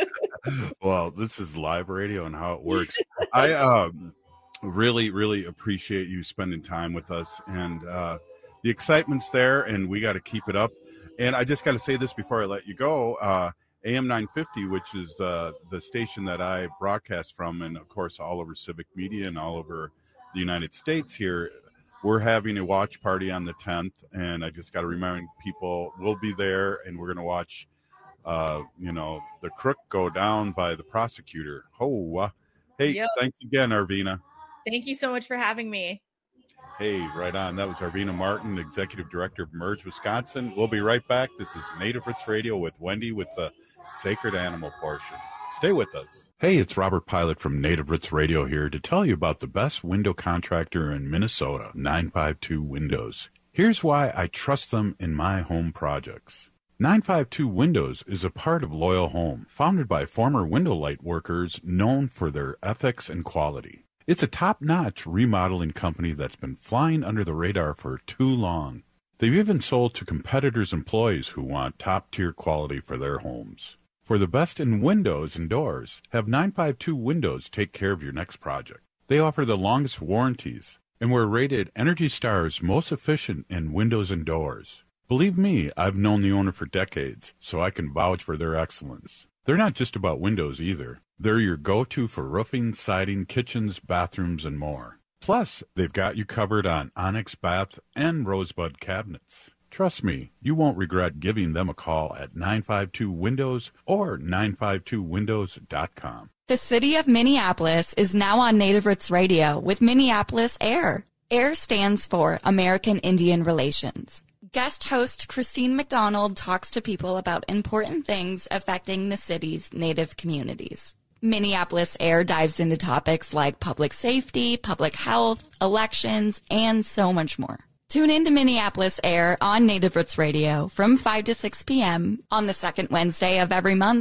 Well, this is live radio and how it works. I um, really, really appreciate you spending time with us, and uh, the excitement's there, and we got to keep it up. And I just got to say this before I let you go. Uh, A M nine fifty, which is the, the station that I broadcast from, and of course all over Civic Media and all over the United States here, we're having a watch party on the tenth, and I just got to remind people we'll be there, and we're going to watch, uh, you know, the crook go down by the prosecutor. Oh, uh, hey, yep. Thanks again, Arvina. Thank you so much for having me. Hey, right on. That was Arvina Martin, Executive Director of Merge Wisconsin. We'll be right back. This is Native Roots Radio with Wendy with the Sacred Animal portion. Stay with us. Hey, it's Robert Pilot from Native Roots Radio here to tell you about the best window contractor in Minnesota, nine five two Windows. Here's why I trust them in my home projects. nine five two Windows is a part of Loyal Home, founded by former window light workers known for their ethics and quality. It's a top-notch remodeling company that's been flying under the radar for too long. They've even sold to competitors' employees who want top-tier quality for their homes. For the best in windows and doors, have nine five two Windows take care of your next project. They offer the longest warranties and were rated Energy Star's most efficient in windows and doors. Believe me, I've known the owner for decades, so I can vouch for their excellence. They're not just about windows either. They're your go-to for roofing, siding, kitchens, bathrooms, and more. Plus, they've got you covered on Onyx bath and Rosebud cabinets. Trust me, you won't regret giving them a call at nine five two Windows or nine five two windows dot com. The city of Minneapolis is now on Native Roots Radio with Minneapolis AIR. AIR stands for American Indian Relations. Guest host Christine McDonald talks to people about important things affecting the city's Native communities. Minneapolis AIR dives into topics like public safety, public health, elections, and so much more. Tune in to Minneapolis AIR on Native Roots Radio from five to six p.m. on the second Wednesday of every month,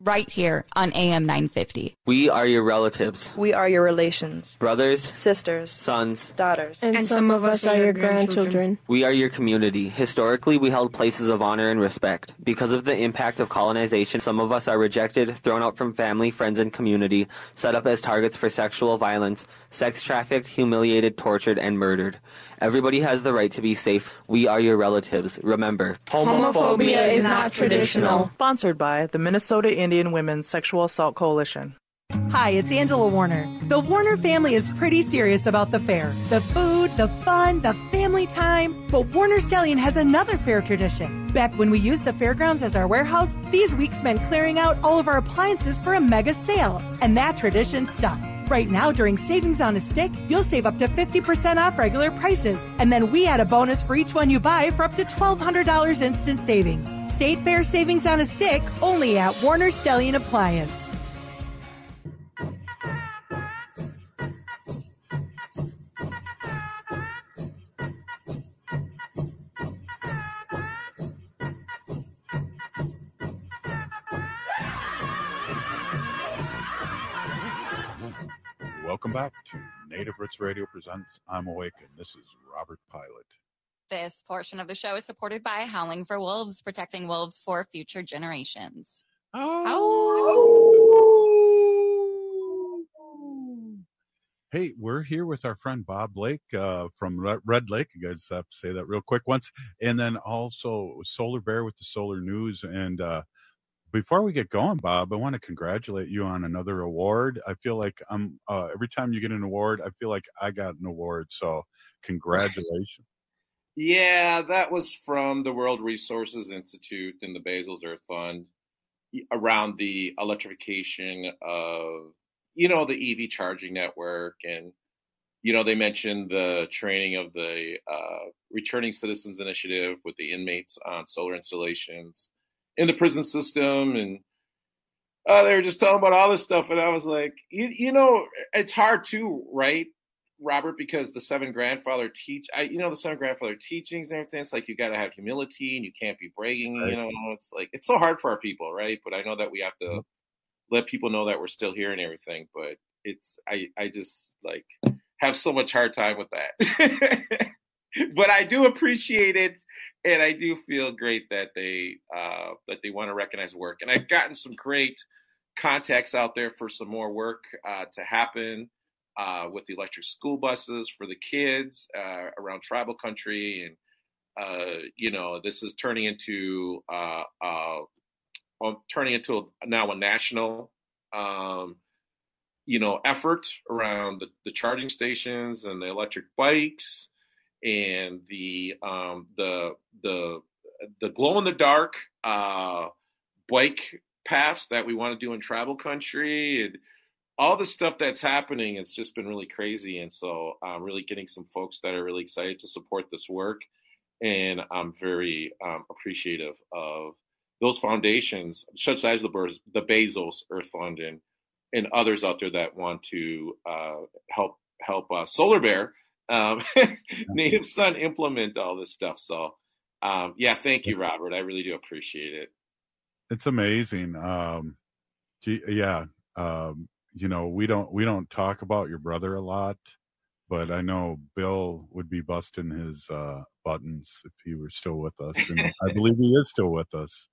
right here on A M nine fifty. We are your relatives. We are your relations. Brothers, sisters, sons, daughters. And, and some of us are your grandchildren. We are your community. Historically, we held places of honor and respect. Because of the impact of colonization, some of us are rejected, thrown out from family, friends, and community, set up as targets for sexual violence, sex trafficked, humiliated, tortured, and murdered. Everybody has the right to be safe. We are your relatives. Remember, homophobia is not traditional. Sponsored by the Minnesota Indian Women's Sexual Assault Coalition. Hi, it's Angela Warner. The Warner family is pretty serious about the fair. The food, the fun, the family time. But Warner Stallion has another fair tradition. Back when we used the fairgrounds as our warehouse, these weeks meant clearing out all of our appliances for a mega sale. And that tradition stuck. Right now, during Savings on a Stick, you'll save up to fifty percent off regular prices. And then we add a bonus for each one you buy for up to twelve hundred dollars instant savings. State Fair Savings on a Stick, only at Warner Stallion Appliance. Welcome back to Native Roots Radio presents I'm Awake, and this is Robert Pilot. This portion of the show is supported by Howling for Wolves, protecting wolves for future generations. Oh. Oh. Hey, we're here with our friend Bob Lake uh, from Red Lake. You guys have to say that real quick once. And then also Solar Bear with the Solar News. And uh, before we get going, Bob, I want to congratulate you on another award. I feel like I'm uh, every time you get an award, I feel like I got an award. So congratulations. Yeah, that was from the World Resources Institute and the Bezos Earth Fund around the electrification of, you know, the E V charging network. And, you know, they mentioned the training of the uh, Returning Citizens Initiative with the inmates on solar installations in the prison system. And uh, they were just talking about all this stuff. And I was like, you, you know, it's hard too, right, Robert, because the seven grandfather teach, I, you know, the seven grandfather teachings and everything, it's like, you got to have humility and you can't be bragging, right. You know, it's like, it's so hard for our people. Right. But I know that we have to mm-hmm. let people know that we're still here and everything, but it's, I, I just like have so much hard time with that, but I do appreciate it. And I do feel great that they, uh, that they want to recognize work. And I've gotten some great contacts out there for some more work uh, to happen. Uh, with the electric school buses for the kids uh, around tribal country. And, uh, you know, this is turning into uh, uh, turning into a, now a national, um, you know, effort around the, the charging stations and the electric bikes and the um, the the the glow in the dark uh, bike pass that we want to do in tribal country. And all the stuff that's happening has just been really crazy. And so I'm really getting some folks that are really excited to support this work. And I'm very um, appreciative of those foundations, such as the, the Bezos Earth Fund and, and others out there that want to uh, help help uh, Solar Bear, um, Native Son, implement all this stuff. So, um, yeah, thank you, Robert. I really do appreciate it. It's amazing. Um, gee, yeah. Um, You know, we don't we don't talk about your brother a lot, but I know Bill would be busting his uh, buttons if he were still with us, and I believe he is still with us.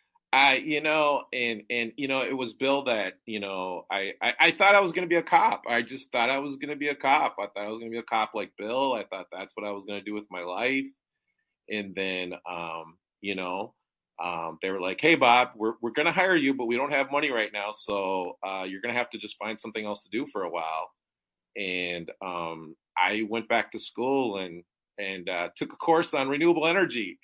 I, you know, and and you know, it was Bill that, you know, I I, I thought I was going to be a cop. I just thought I was going to be a cop. I thought I was going to be a cop like Bill. I thought that's what I was going to do with my life, and then, um, you know. Um, they were like, hey, Bob, we're we're going to hire you, but we don't have money right now. So uh, you're going to have to just find something else to do for a while. And um, I went back to school and and uh, took a course on renewable energy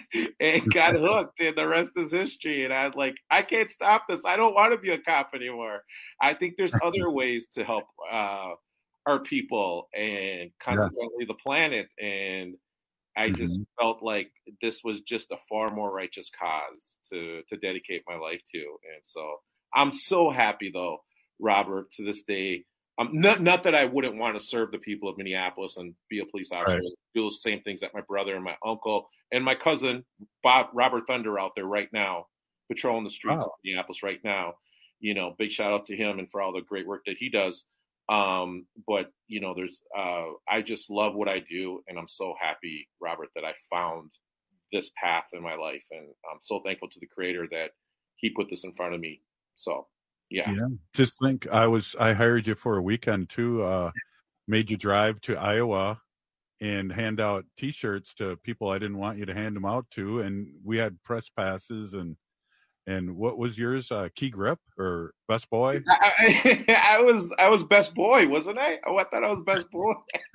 and got hooked. And the rest is history. And I was like, I can't stop this. I don't want to be a cop anymore. I think there's other ways to help uh, our people and consequently yeah. the planet. And I just mm-hmm. felt like this was just a far more righteous cause to, to dedicate my life to. And so I'm so happy, though, Robert, to this day. Um, not, not that I wouldn't want to serve the people of Minneapolis and be a police officer, right. do those same things that my brother and my uncle and my cousin, Bob Robert Thunder, out there right now patrolling the streets Wow. of Minneapolis right now. You know, big shout out to him and for all the great work that he does. Um, but you know, there's, uh, I just love what I do, and I'm so happy, Robert, that I found this path in my life, and I'm so thankful to the Creator that He put this in front of me. So, yeah. Yeah. Just think, I was I hired you for a weekend too. Uh, made you drive to Iowa and hand out T-shirts to people I didn't want you to hand them out to, and we had press passes and. And what was yours? Uh, Key Grip or Best Boy? I, I, I was I was Best Boy, wasn't I? Oh, I thought I was Best Boy.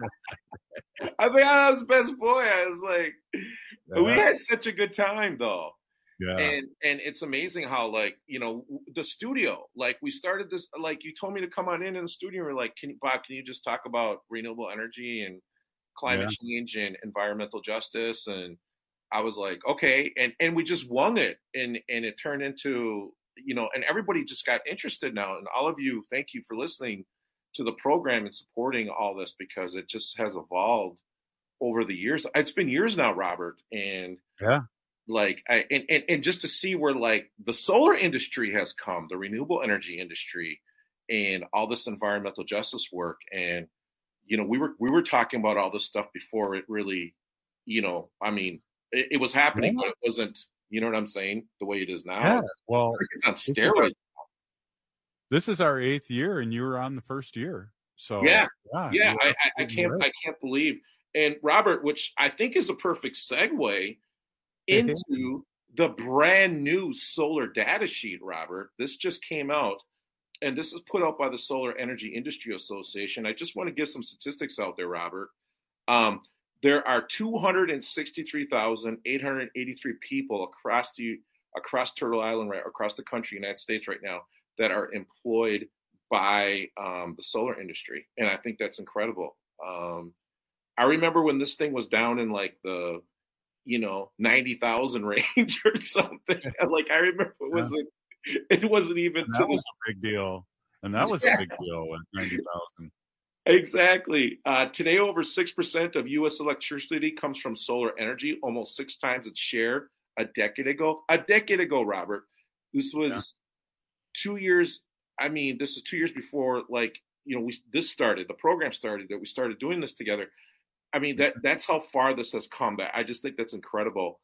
I think I was Best Boy. I was like, yeah. We had such a good time, though. Yeah. And and it's amazing how, like, you know, the studio, like, we started this, like, you told me to come on in in the studio. We're like, can you, Bob, can you just talk about renewable energy and climate yeah. change and environmental justice? And I was like, okay. And, and we just wung it, and, and it turned into, you know, and everybody just got interested now. And all of you, thank you for listening to the program and supporting all this, because it just has evolved over the years. It's been years now, Robert. And yeah, like, I, and, and, and just to see where, like, the solar industry has come, the renewable energy industry, and all this environmental justice work. And, you know, we were, we were talking about all this stuff before it really, you know, I mean, It, it was happening, yeah. but it wasn't, you know what I'm saying, the way it is now. Yeah, it's, well, it's, like it's on steroids. This is our eighth year, and you were on the first year. So yeah, yeah, yeah I, I, I can't, right. I can't believe. And Robert, which I think is a perfect segue into the brand new solar data sheet, Robert. This just came out, and this is put out by the Solar Energy Industry Association. I just want to give some statistics out there, Robert. Um, There are two hundred sixty-three thousand eight hundred eighty-three people across the across Turtle Island, right across the country, United States, right now, that are employed by um, the solar industry, and I think that's incredible. Um, I remember when this thing was down in like the, you know, ninety thousand range or something. Like, I remember it wasn't it wasn't even. And that was a big deal, and that was yeah. a big deal at ninety thousand. Exactly. Uh, today, over six percent of U S electricity comes from solar energy, almost six times its share a decade ago. A decade ago, Robert, this was yeah. two years. I mean, this is two years before, like, you know, we this started, the program started, that we started doing this together. I mean, that that's how far this has come. That I just think that's incredible.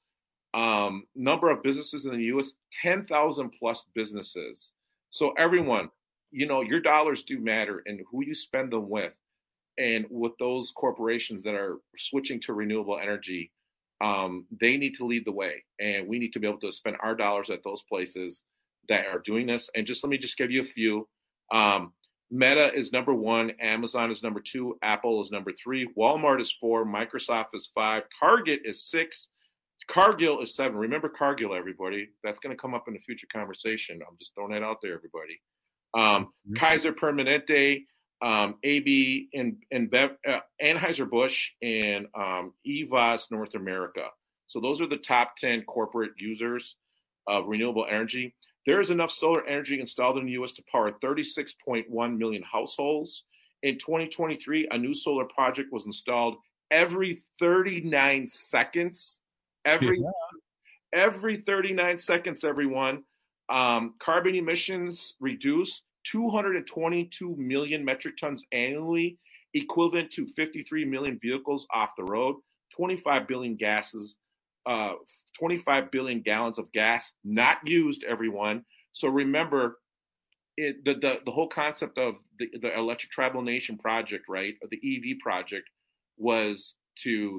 Um, number of businesses in the U S, ten thousand plus businesses. So everyone, you know, your dollars do matter, and who you spend them with. And with those corporations that are switching to renewable energy, um, they need to lead the way. And we need to be able to spend our dollars at those places that are doing this. And just let me just give you a few. Um, Meta is number one. Amazon is number two. Apple is number three. Walmart is four. Microsoft is five. Target is six. Cargill is seven. Remember Cargill, everybody. That's going to come up in a future conversation. I'm just throwing that out there, everybody. Um, Kaiser Permanente, um, A B and, and Bev, uh, Anheuser-Busch, and um, E V A S North America. So those are the top ten corporate users of renewable energy. There is enough solar energy installed in the U S to power thirty-six point one million households. In twenty twenty-three, a new solar project was installed every thirty-nine seconds. Every yeah. every thirty-nine seconds, everyone. Um, carbon emissions reduced two hundred twenty-two million metric tons annually, equivalent to fifty-three million vehicles off the road, twenty-five billion gases, uh, twenty-five billion gallons of gas not used, everyone. So remember, it, the, the, the whole concept of the, the Electric Tribal Nation project, right, or the E V project, was to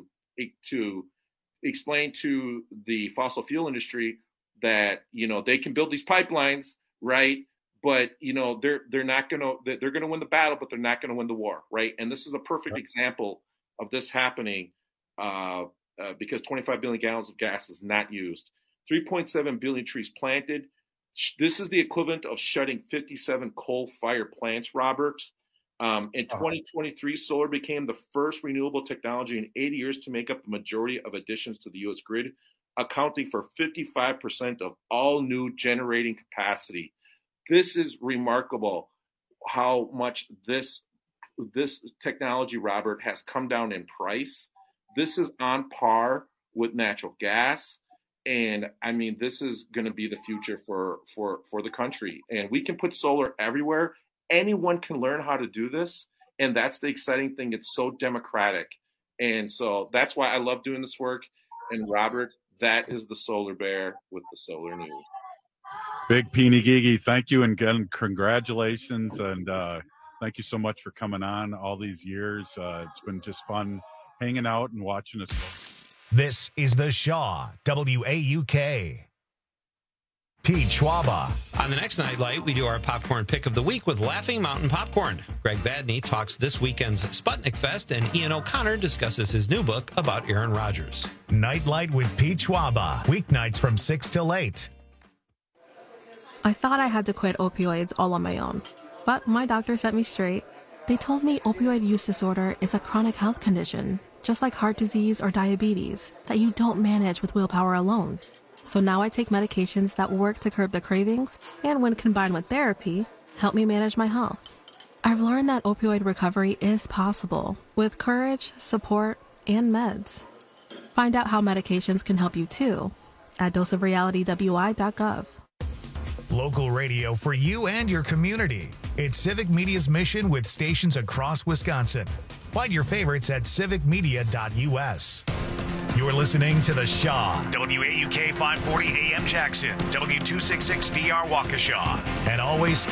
to explain to the fossil fuel industry that, you know, they can build these pipelines, right? But, you know, they're they're not going to they're going to win the battle, but they're not going to win the war, right? And this is a perfect right. example of this happening uh, uh, because twenty-five billion gallons of gas is not used. three point seven billion trees planted. This is the equivalent of shutting fifty-seven coal-fired plants, Robert. Um, in twenty twenty-three, solar became the first renewable technology in eighty years to make up the majority of additions to the U S grid, accounting for fifty-five percent of all new generating capacity. This is remarkable how much this this technology, Robert, has come down in price. This is on par with natural gas. And I mean, this is going to be the future for, for, for the country. And we can put solar everywhere. Anyone can learn how to do this. And that's the exciting thing. It's so democratic. And so that's why I love doing this work. And Robert, that is the Solar Bear with the Solar News. Big Peeny Gigi, thank you, and again, congratulations, and uh, thank you so much for coming on all these years. Uh, it's been just fun hanging out and watching us. This is the Shaw, W A U K. Pete Schwaba. On the next Nightlight, we do our popcorn pick of the week with Laughing Mountain Popcorn. Greg Badney talks this weekend's Sputnik Fest, and Ian O'Connor discusses his new book about Aaron Rodgers. Nightlight with Pete Schwaba. Weeknights from six till eight. I thought I had to quit opioids all on my own, but my doctor set me straight. They told me opioid use disorder is a chronic health condition, just like heart disease or diabetes, that you don't manage with willpower alone. So now I take medications that work to curb the cravings and, when combined with therapy, help me manage my health. I've learned that opioid recovery is possible with courage, support, and meds. Find out how medications can help you too at dose of reality w i dot gov. Local radio for you and your community. It's Civic Media's mission with stations across Wisconsin. Find your favorites at civic media dot u s. You're listening to The Shaw, W A U K five forty A M Jackson, W two sixty-six D R Waukesha, and always